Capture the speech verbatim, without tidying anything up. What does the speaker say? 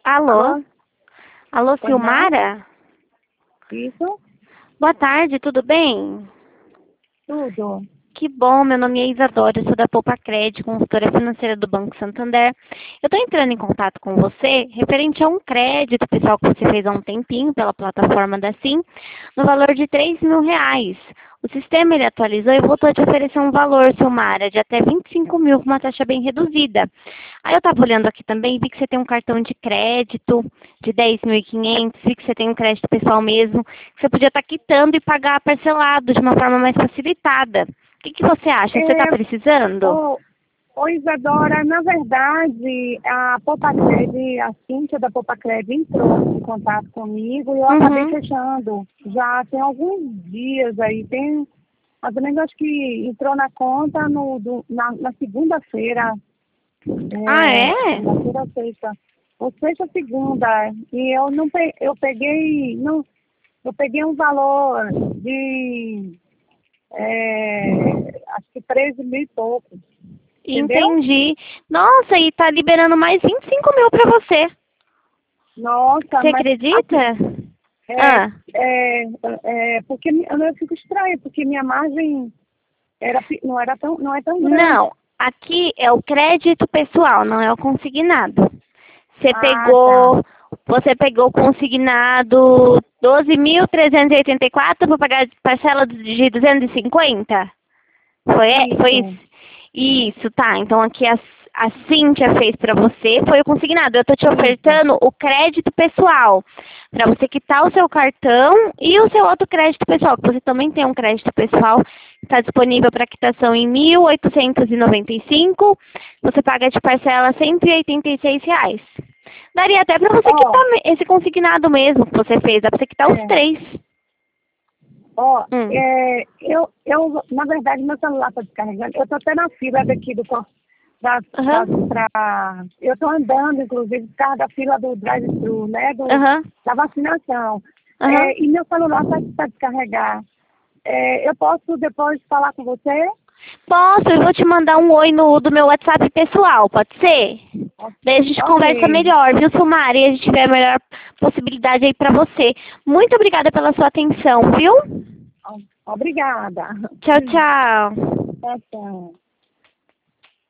Alô? Alô? Alô, Pois não? Silmara? Isso? Boa tarde, tudo bem? Tudo. Que bom, meu nome é Isadora, eu sou da Poupa Cred, consultora financeira do Banco Santander. Eu estou entrando em contato com você referente a um crédito pessoal que você fez há um tempinho pela plataforma da Sim, no valor de três mil reais. O sistema ele atualizou e voltou a te oferecer um valor, Silmara, de até vinte e cinco mil com uma taxa bem reduzida. Aí eu estava olhando aqui também, vi que você tem um cartão de crédito de dez mil e quinhentos, vi que você tem um crédito pessoal mesmo, que você podia estar quitando e pagar parcelado de uma forma mais facilitada. O que, que você acha? Você está É, precisando? ô, ô Isadora, na verdade, a Popacred, a Cíntia da Popacred entrou em contato comigo e eu acabei Uhum. fechando. Já tem alguns dias aí, tem mais ou menos acho que entrou na conta no, do- na, na segunda-feira, Ah, é, é? segunda-feira ou sexta, ou sexta ou segunda, e eu não pe- eu peguei, não, eu peguei um valor de é, acho que treze mil e pouco, entendeu? Entendi. Nossa, e tá liberando mais vinte e cinco mil para você. Nossa, Você mas assim, acredita? é, Ah, é, é, porque mi- eu fico estranho, porque minha margem era, pe- não era tão, não é tão grande. não. Aqui é o crédito pessoal, não é o consignado. Você Ah, tá. pegou, você pegou consignado doze mil trezentos e oitenta e quatro para pagar parcela de duzentos e cinquenta? Foi, foi Isso. isso? Isso, tá. Então aqui a, a Cíntia fez para você, foi o consignado. Eu tô te Isso. ofertando o crédito pessoal, para você quitar o seu cartão e o seu outro crédito pessoal, que você também tem um crédito pessoal que está disponível para quitação em mil oitocentos e noventa e cinco. Você paga de parcela cento e oitenta e seis reais. Daria até para você quitar Ó, me- esse consignado mesmo que você fez, dá para você quitar os é, três. ó, Hum. é, eu, eu, na verdade, meu celular está descarregando. Eu estou até na fila daqui do cor- da, da, Aham. pra, eu estou andando, inclusive, por causa da fila do drive-thru, né, do, Aham. da vacinação. Aham. É, e meu celular está para descarregar. É, eu posso depois falar com você? Posso, eu vou te mandar um oi no do meu WhatsApp pessoal, pode ser? O- Daí a gente Ok. conversa melhor, viu, Silmara? E a gente tiver a melhor possibilidade aí pra você. Muito obrigada pela sua atenção, viu? Obrigada. Tchau, tchau. Tchau, tchau.